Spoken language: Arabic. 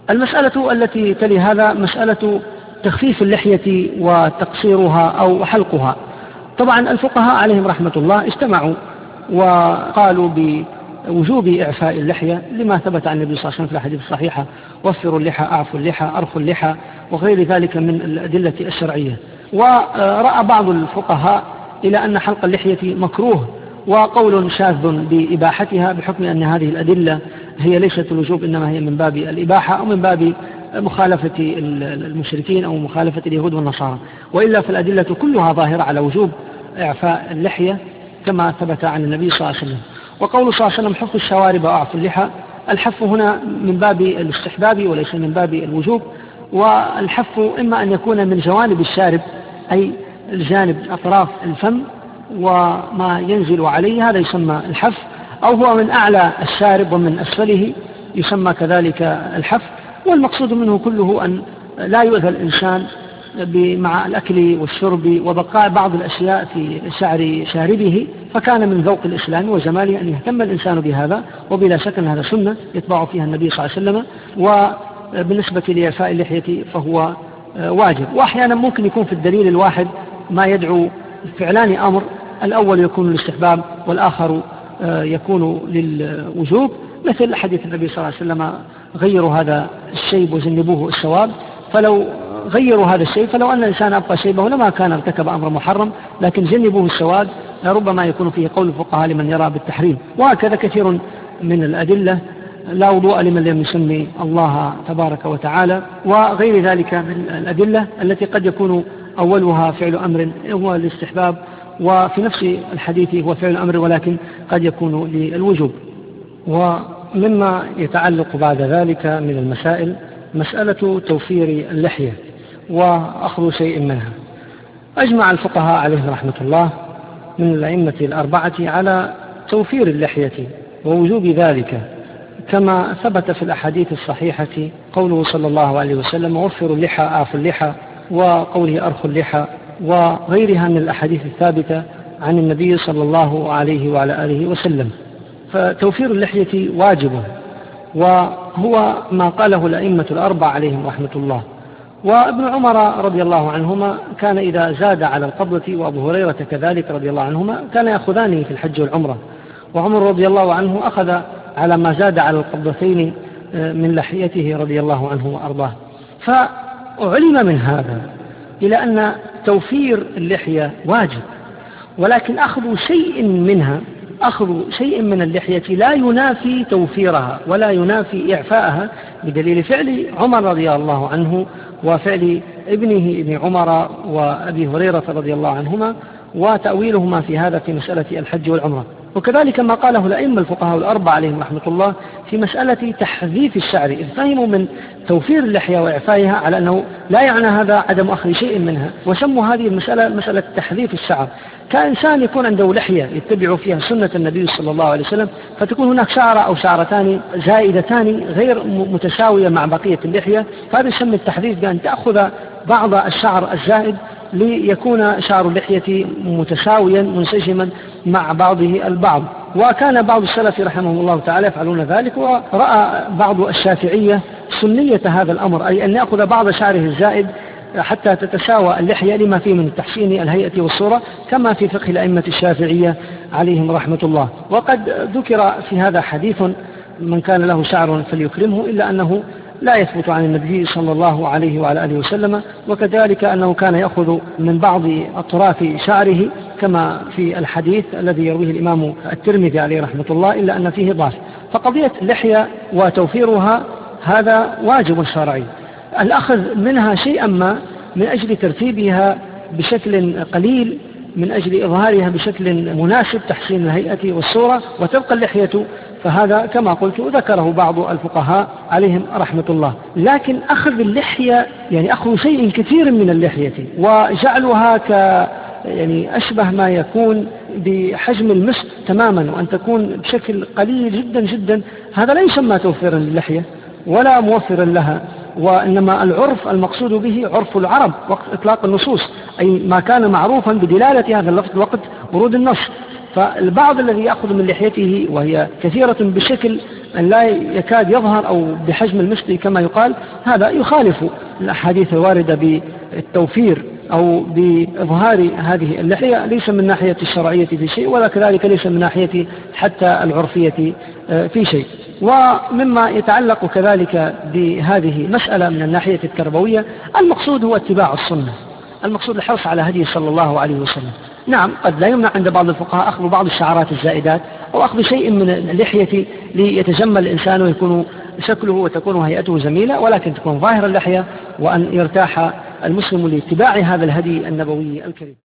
المسألة التي تلي هذا مسألة تخفيف اللحية وتقصيرها أو حلقها. طبعا الفقهاء عليهم رحمة الله اجتمعوا وقالوا بوجوب إعفاء اللحية لما ثبت عن النبي صلى الله عليه وسلم في الأحاديث الصحيحة: وفروا اللحى، أعفوا اللحى، أرخوا اللحى، وغير ذلك من الأدلة الشرعية. ورأى بعض الفقهاء إلى أن حلق اللحية مكروه، وقول شاذ بإباحتها بحكم أن هذه الأدلة هي ليست الوجوب إنما هي من باب الإباحة أو من باب مخالفة المشركين أو مخالفة اليهود والنصارى، وإلا فالأدلة كلها ظاهرة على وجوب إعفاء اللحية كما ثبت عن النبي صلى الله عليه وسلم. وقول صلى الله عليه وسلم: حف الشوارب وأعفوا اللحى، الحف هنا من باب الاستحباب وليس من باب الوجوب. والحف إما أن يكون من جوانب الشارب أي الجانب أطراف الفم وما ينزل عليه، هذا يسمى الحف، أو هو من أعلى الشارب ومن أسفله يسمى كذلك الحف. والمقصود منه كله أن لا يؤذى الإنسان مع الأكل والشرب وبقاء بعض الأشياء في شعر شاربه، فكان من ذوق الإسلام وجماله أن يهتم الإنسان بهذا، وبلا شك أن هذا سنة يتبع فيها النبي صلى الله عليه وسلم. وبالنسبة لإعفاء اللحية فهو واجب. وأحيانا ممكن يكون في الدليل الواحد ما يدعو فعلان أمر، الأول يكون للاستحباب والآخر يكون للوجوب، مثل حديث النبي صلى الله عليه وسلم: غيروا هذا الشيب وجنبوه السواد. فلو غيروا هذا الشيء، فلو أن الإنسان أبقى شيبه لما كان ارتكب أمر محرم، لكن جنبوه السواد ربما يكون فيه قول الفقهاء لمن يرى بالتحريم. وهكذا كثير من الأدلة: لا وضوء لمن لم يسمي الله تبارك وتعالى، وغير ذلك من الأدلة التي قد يكون أولها فعل أمر هو الاستحباب، وفي نفس الحديث هو فعل أمر ولكن قد يكون للوجوب. ومما يتعلق بعد ذلك من المسائل مسألة توفير اللحية وأخذ شيء منها. أجمع الفقهاء عليهم رحمة الله من الأئمة الأربعة على توفير اللحية ووجوب ذلك، كما ثبت في الأحاديث الصحيحة قوله صلى الله عليه وسلم: وفروا اللحى، أعفوا اللحى، وقوله أرخوا اللحى، وغيرها من الأحاديث الثابتة عن النبي صلى الله عليه وعلى آله وسلم. فتوفير اللحية واجب، وهو ما قاله الأئمة الأربعة عليهم رحمة الله. وابن عمر رضي الله عنهما كان إذا زاد على القبضة، وأبو هريرة كذلك رضي الله عنهما، كان يأخذانه في الحج والعمرة. وعمر رضي الله عنه أخذ على ما زاد على القبضتين من لحيته رضي الله عنه وأرضاه. فعلم من هذا إلى أن توفير اللحية واجب، ولكن أخذ شيء من اللحية لا ينافي توفيرها ولا ينافي إعفاءها، بدليل فعل عمر رضي الله عنه وفعل ابنه ابن عمر وأبي هريرة رضي الله عنهما، وتأويلهما في هذا في مسألة الحج والعمرة. وكذلك ما قاله الأئمة الفقهاء الأربعة عليهم رحمة الله في مسألة تحذيف الشعر، إذ فهموا من توفير اللحية وإعفائها على أنه لا يعني هذا عدم أخذ شيء منها، وسموا هذه المسألة مسألة تحذيف الشعر. كإنسان يكون عنده لحية يتبع فيها سنة النبي صلى الله عليه وسلم، فتكون هناك شعرة أو شعرتان زائدتان غير متساوية مع بقية اللحية، فهذا يسمى التحذيف، بأن تأخذ بعض الشعر الزائد ليكون شعر اللحية متساويا منسجما مع بعضه البعض. وكان بعض السلف رحمهم الله تعالى يفعلون ذلك، ورأى بعض الشافعية سنية هذا الأمر، أي أن يأخذ بعض شعره الزائد حتى تتساوى اللحية لما فيه من تحسين الهيئة والصورة، كما في فقه الأئمة الشافعية عليهم رحمة الله. وقد ذكر في هذا حديث: من كان له شعر فليكرمه، إلا أنه لا يثبت عن النبي صلى الله عليه وعلى آله وسلم. وكذلك أنه كان يأخذ من بعض أطراف شعره كما في الحديث الذي يرويه الإمام الترمذي عليه رحمة الله، إلا أن فيه ضعف. فقضية اللحية وتوفيرها هذا واجب شرعي، الأخذ منها شيئا ما من أجل ترتيبها بشكل قليل، من أجل إظهارها بشكل مناسب، تحسين الهيئة والصورة، وتبقى اللحية، فهذا كما قلت ذكره بعض الفقهاء عليهم رحمة الله. لكن أخذ اللحية يعني أخذ شيء كثير من اللحية وجعلها يعني أشبه ما يكون بحجم المسك تماما، وأن تكون بشكل قليل جدا جدا، هذا لا يسمى توفيرا للحية ولا موفرا لها، وإنما العرف المقصود به عرف العرب وقت إطلاق النصوص، أي ما كان معروفا بدلالة هذا اللفظ وقت ورود النص. فالبعض الذي يأخذ من لحيته وهي كثيرة بشكل أن لا يكاد يظهر أو بحجم المسط كما يقال، هذا يخالف الأحاديث الواردة بالتوفير أو بإظهار هذه اللحية، ليس من ناحية الشرعية في شيء، ولا كذلك ليس من ناحية حتى العرفية في شيء. ومما يتعلق كذلك بهذه مسألة من الناحية التربوية، المقصود هو اتباع السنة، المقصود الحرص على هدي صلى الله عليه وسلم. نعم، قد لا يمنع عند بعض الفقهاء أخذ بعض الشعرات الزائدات أو أخذ شيء من اللحية ليتجمل الإنسان ويكون شكله وتكون هيئته جميلة، ولكن تكون ظاهر اللحية، وأن يرتاح المسلم لاتباع هذا الهدي النبوي الكريم.